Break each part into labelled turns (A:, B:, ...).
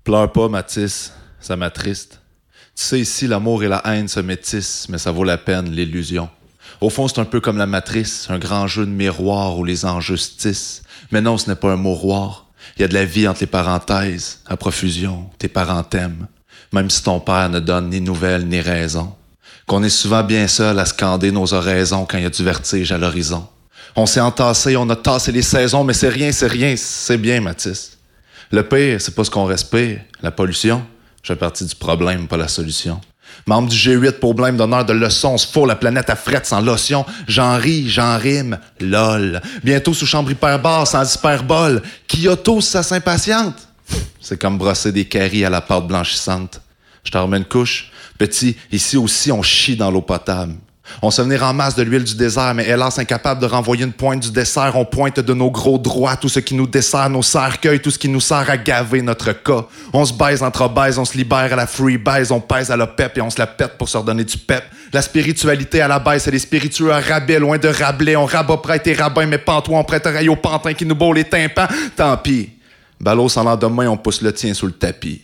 A: Pleure pas, Mathis, ça m'attriste. Tu sais, ici, l'amour et la haine se métissent, mais ça vaut la peine, l'illusion. Au fond, c'est un peu comme la matrice, un grand jeu de miroir où les enjeux se tissent. Mais non, ce n'est pas un mouroir. Il y a de la vie entre les parenthèses, à profusion, tes parents t'aiment. Même si ton père ne donne ni nouvelles ni raison. Qu'on est souvent bien seul à scander nos oraisons quand il y a du vertige à l'horizon. On s'est entassé, on a tassé les saisons, mais c'est rien, c'est bien, Mathis. Le pire, c'est pas ce qu'on respire, la pollution. Je fais partie du problème, pas la solution. Membre du G8 pour blême d'honneur de leçons, on se fourre la planète à frette sans lotion. J'en ris, j'en rime, lol. Bientôt sous chambre hyperbare, sans hyperbole. Kyoto, ça s'impatiente. C'est comme brosser des caries à la pâte blanchissante. Je t'en remets une couche. Petit, ici aussi, on chie dans l'eau potable. On se venir en masse de l'huile du désert, mais hélas incapable de renvoyer une pointe du dessert. On pointe de nos gros droits tout ce qui nous dessert, nos cercueils, tout ce qui nous sert à gaver notre cas. On se baise entre obèses, on se libère à la free baise, on pèse à la pep et on se la pète pour se redonner du pep. La spiritualité à la baisse, c'est les spiritueux à rabais, loin de Rabelais. On rabat prêtre et rabbin, mais pantois, on prête oreille au pantin qui nous bourre les tympans. Tant pis. Ballot sans lendemain, on pousse le tien sous le tapis.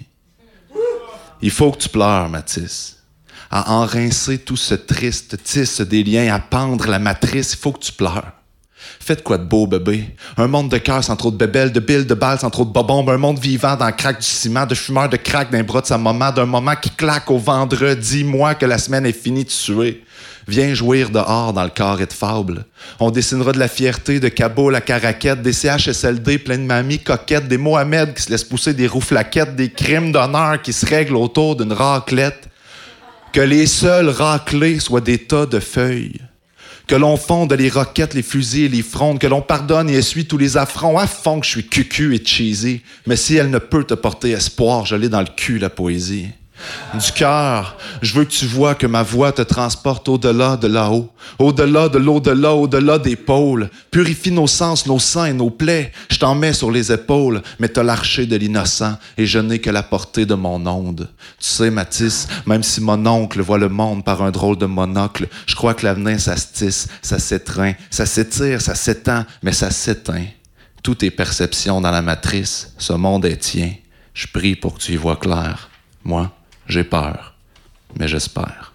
A: Il faut que tu pleures, Mathis. À enrincer tout ce triste tisse des liens, à pendre la matrice, il faut que tu pleures. Faites quoi de beau, bébé? Un monde de cœur sans trop de bébelles, de billes, de balles sans trop de bobombes, un monde vivant dans le crack du ciment, de fumeurs de crack d'un bras de sa maman, d'un moment qui claque au vendredi, moi que la semaine est finie de suer. Viens jouir dehors dans le carré de fable. On dessinera de la fierté de Kaboul à Caraquette, des CHSLD plein de mamies coquettes, des Mohamed qui se laissent pousser des rouflaquettes, des crimes d'honneur qui se règlent autour d'une raclette. Que les seuls raclés soient des tas de feuilles. Que l'on fonde les roquettes, les fusils et les frondes. Que l'on pardonne et essuie tous les affronts. À fond que je suis cucu et cheesy. Mais si elle ne peut te porter espoir, je l'ai dans le cul, la poésie. Du cœur, je veux que tu vois que ma voix te transporte au-delà de là-haut, au-delà de l'au-delà, au-delà des pôles. Purifie nos sens, nos seins et nos plaies. Je t'en mets sur les épaules, mais t'as l'archer de l'innocent et je n'ai que la portée de mon onde. Tu sais, Mathis, même si mon oncle voit le monde par un drôle de monocle, je crois que l'avenir, ça se tisse, ça s'étreint, ça s'étire, ça s'étend, mais ça s'éteint. Tout est perception dans la matrice, ce monde est tien. Je prie pour que tu y vois clair. Moi, j'ai peur, mais j'espère.